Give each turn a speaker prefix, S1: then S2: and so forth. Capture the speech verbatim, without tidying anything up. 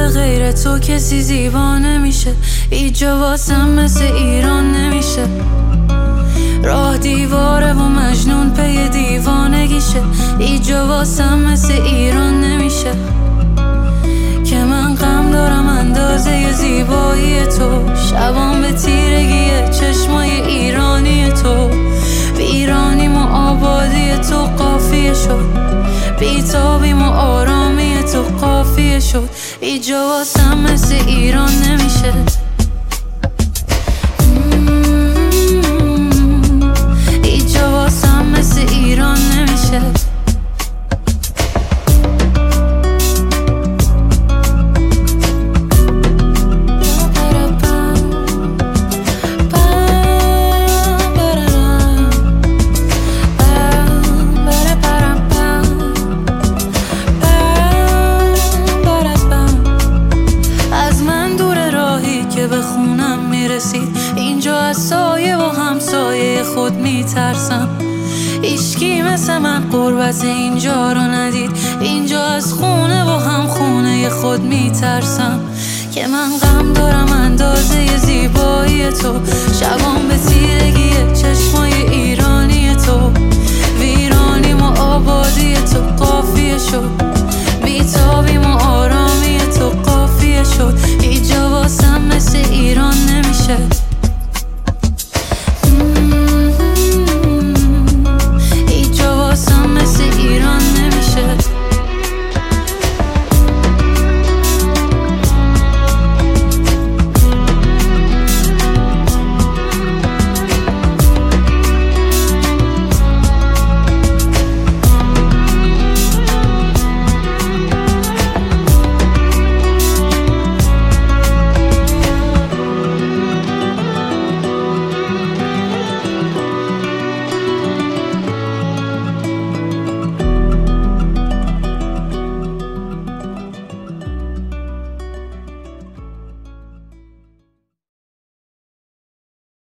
S1: به غیر تو کسی زیبا نمیشه، ایجا واسم مثل ایران نمیشه. راه دیواره و مجنون پی دیوانگیشه، ایجا واسم مثل ایران نمیشه. که من غم دارم اندازه زیبایی تو، شبام به تیرگی چشمای ایرانی تو. ویرانیم و آبادی تو قافیه شد، بیتابیم و آرامی تو قافیه شد. ایجا واسم مثل ایران نمیشه. ایجا واسم مثل ایران نمیشه. به خونم میرسید اینجا از سایه و همسایه خود میترسم. هیچکی مثل من غربت اینجا رو ندید، اینجا از خونه و هم خونه خود میترسم. که من غم دارم اندازه زیبایی تو، شبام به تیرگی چشمای ایرانی تو. ویرانیم و آبادی تو قافیه شد، بیتابیم